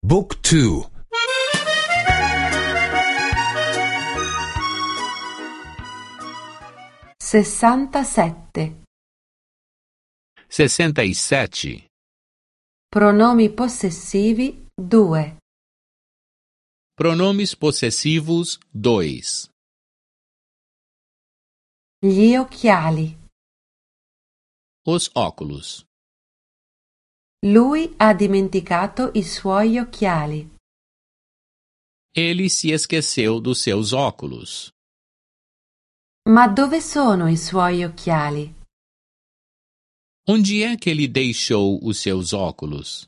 Book 2. 67. 67. Pronomi possessivi 2. Pronomes possessivos 2. Gli occhiali. Os óculos. Lui ha dimenticato i suoi occhiali. Ele se esqueceu dos seus óculos. Ma dove sono i suoi occhiali? Onde é que ele deixou os seus óculos?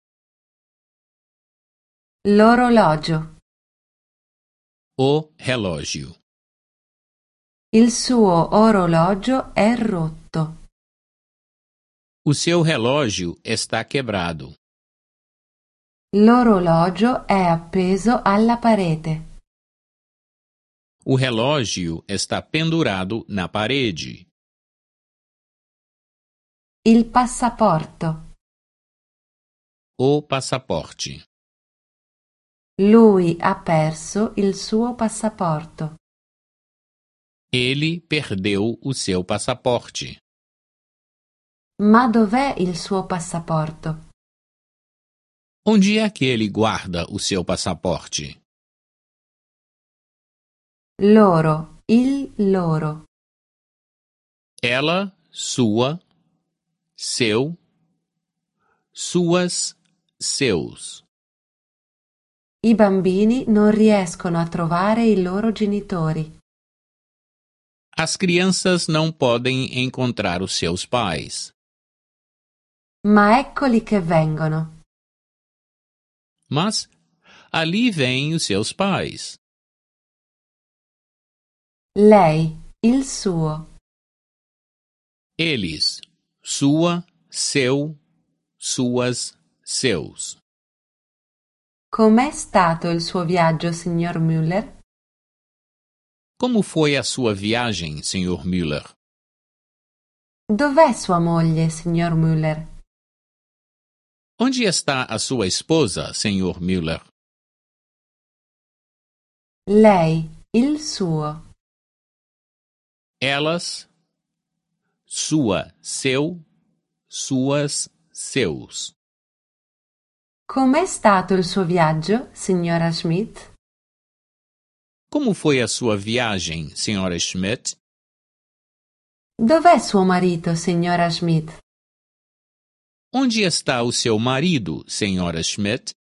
L'orologio. O relógio. Il suo orologio è rotto. O seu relógio está quebrado. L'orologio è appeso alla parete. O relógio está pendurado na parede. Il passaporto. O passaporte. Lui ha perso il suo passaporto. Ele perdeu o seu passaporte. Ma dov'è il suo passaporto? Onde é que ele guarda o seu passaporte? Loro, il loro. Ela, sua, seu, suas, seus. I bambini non riescono a trovare i loro genitori. As crianças não podem encontrar os seus pais. Ma eccoli che vengono. Mas ali vêm os seus pais. Lei, il suo. Eles, sua, seu, suas, seus. Com'è stato il suo viaggio, signor Müller? Como foi a sua viagem, Sr. Müller? Dov'è sua moglie, signor Müller? Onde está a sua esposa, Sr. Müller? Lei, il suo. Elas, sua, seu, suas, seus. Com'è stato il suo viaggio, signora Schmidt? Como foi a sua viagem, Sra. Schmidt? Dov'è suo marito, signora Schmidt? Onde está o seu marido, Sra. Schmidt?